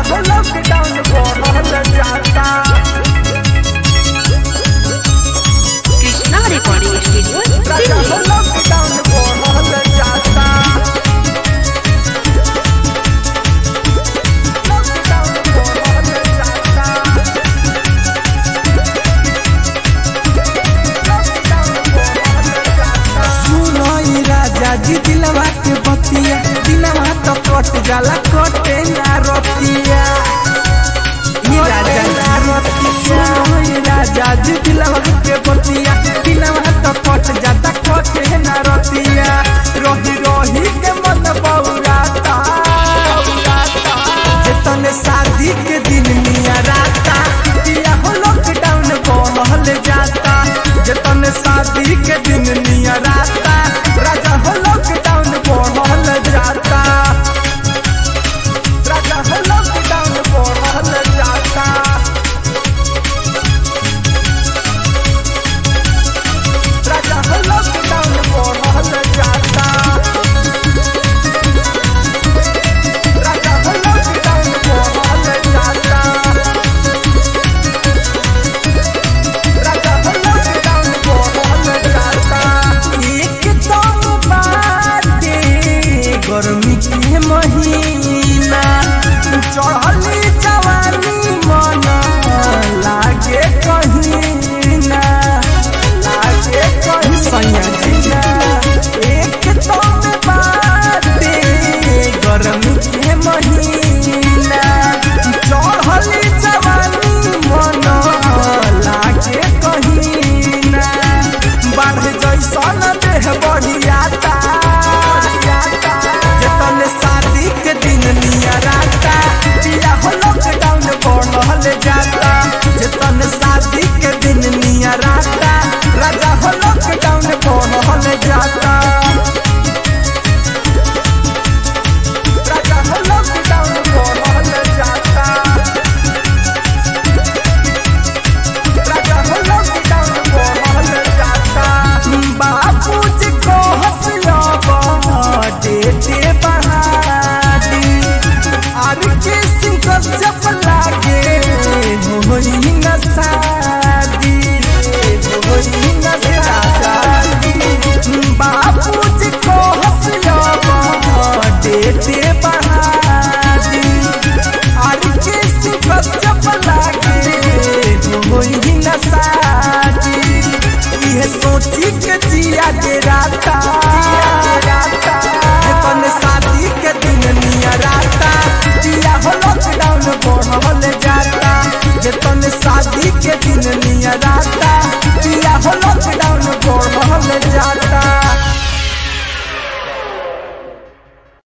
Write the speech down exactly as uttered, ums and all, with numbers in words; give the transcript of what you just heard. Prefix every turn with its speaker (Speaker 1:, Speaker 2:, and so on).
Speaker 1: हो लॉकडाउन बढ़ल जाता।
Speaker 2: कृष्णा रिकॉर्डिंग स्टूडियो
Speaker 1: राजा हो लॉकडाउन बढ़ल जाता। लॉकडाउन बढ़ल जाता। लॉकडाउन बढ़ल जाता। सुनो ई राजा जी दिलवा के बतिया, दिलवा तो कट जाला कटे ना रतिया। ई राजा ना रतिया, सुनो ई राजा जी दिलवा के बतिया, दिलवा तो कट जाता कटे ना रतिया। रही रही के मन बौराता, जेतने शादी के दिन मिया राता, दिया हो लॉकडाउन बढ़ल जाता। जेतने शादी के दिन मिया राता, राजा हो लॉकडाउन बढ़ल जाता। राजा हो लॉकडाउन बढ़ल जाता। राजा हो लॉकडाउन बढ़ल जाता। राजा हो लॉकडाउन बढ़ल जाता। राजा हो लॉकडाउन बढ़ल जाता। एकदम बाटे गर्मी के महीना, चढ़ली जवानी मन लागे कहीं ना, लागे कहीं सैया जीना। एकदम बाटे गर्मी के महीना, चढ़ली जवानी मन लागे कहीं ना। बाढ़ जैसन देह बढ़ियाता, जेतने शादी के दिन निया राता, दिया हो लॉकडाउन बढ़ल जाता। जेतने शादी के दिन निया राता, राजा हो लॉकडाउन बढ़ल जाता। राजा हो लॉकडाउन बढ़ल जाता। राजा हो लॉकडाउन बढ़ल जाता। बाबूजी को हंसियाब देते बहादी, आर के सिंह कश्यप लागे होई न शादी, होई न शादी। बाबूजी को हंसियाब देते बहादी, आर के सिंह कश्यप लागे होई न शादी। ये सोची के जिया के राता, जेतने शादी के दिन निया राता, दिया हो लॉकडाउन बढ़ल जाता। जेतने शादी के दिन निया राता,